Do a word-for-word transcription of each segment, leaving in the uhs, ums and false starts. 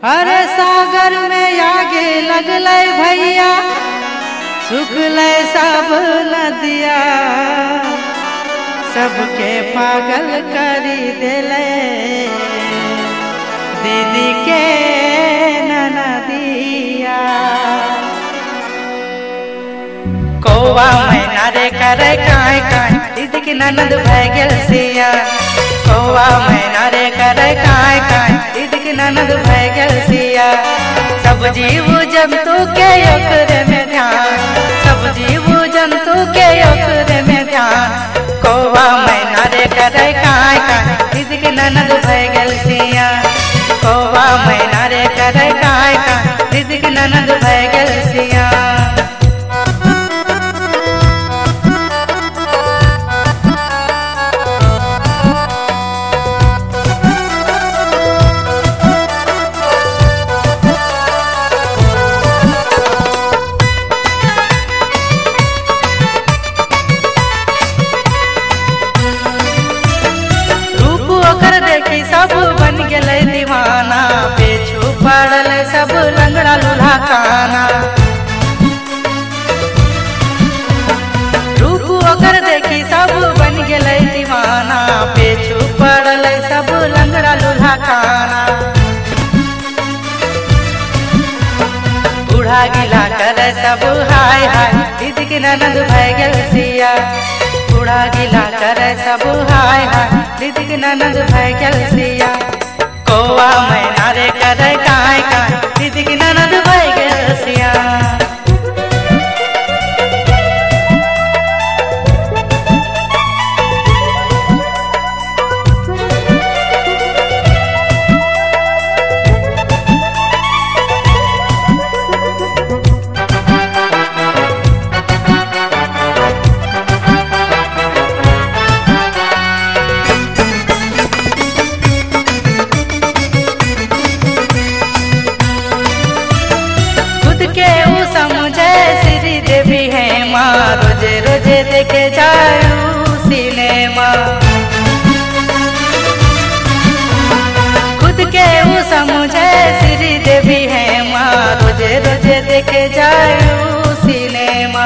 अरे सागर में आगे लगल भैया, सुखल सब नदिया, सबके पागल करी दिले दीदी के ननदिया। कौवा मैना रे करे काई काई, दीदी के ननद भै गेल सिया। कौवा मैना रे करे काई काई, दीदी के ननद भै गेल सिया। सब जीव जंतु के ओकरे में ध्यान, सब जीव जंतु के ओकरे में ध्यान। कौवा मैना रे करे काई काई, दीदी के ननद भै गेल सिया। कौवा मैना रे करे काई काई, दीदी के ननद भै गेल सिया। सब बन गए दीवाना, पेछू पड़ल सब लंगड़ा लूल्हा काना। रूप ओकर देखी सब बन गए दीवाना, पेछू पड़ल सब लंगड़ा लूल्हा काना। बूढ़ा गिला कर सब हाय हाय, दीदी के ननद भै गेल सिया। बूढ़ा गिला करे सब हाय हाय, दीदी के ननद भै गेल सिया। कौवा मैना रे करे काई काई, दीदी के ननद भै गेल सिया। रोजे रोजे देखे जाऊं सिनेमा, खुद के वो समझे श्री देवी है माँ। रोजे रोजे देखे जाऊं सिनेमा,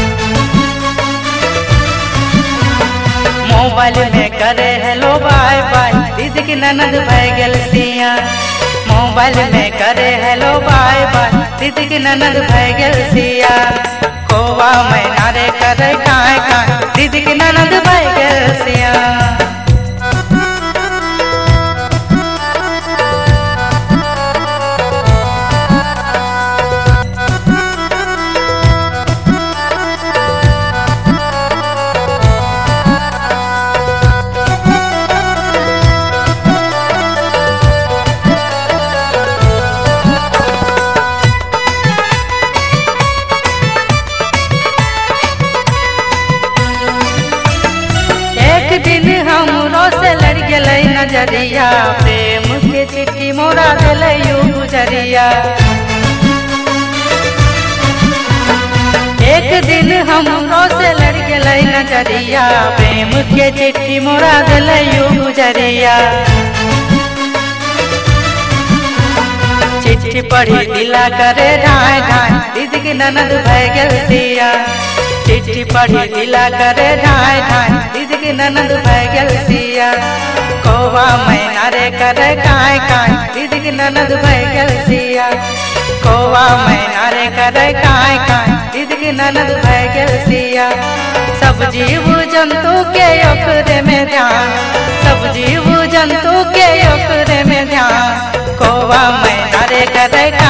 मोबाइल में करे हेलो बाय बाय, दीदी की ननद भै गेल सिया। मोबाइल में करे हेलो बाय बाय, दीदी की ननद भै गेल सिया। कौवा मैना रे करे काई काई, दीदी के ननद भै गेल सिया। दिन हमरो से लड़ गए नजरिया, प्रेम के चिट्ठी मोरा दिले यू गुजरिया। एक दिन हमरो से लड़ गए नजरिया, प्रेम के चिट्ठी मोरा दिले यू गुजरिया। चिट्ठी पढ़ी दिला करे ढाई ढाई, दीदी के ननद भै गेल सिया। चिट्ठी पढ़ी दिला करे ढाई ढाई, दीदी के ननद भै गेल सिया। कौवा मैना रे करे काई काई, दीदी के ननद भै गेल सिया। कौवा मैना रे करे काई काई, दीदी के ननद भै गेल सिया। सब जीव जंतु के ओकरे में ध्यान, सब जीव जंतु के ओकरे में ध्यान। कौवा मैना रे करे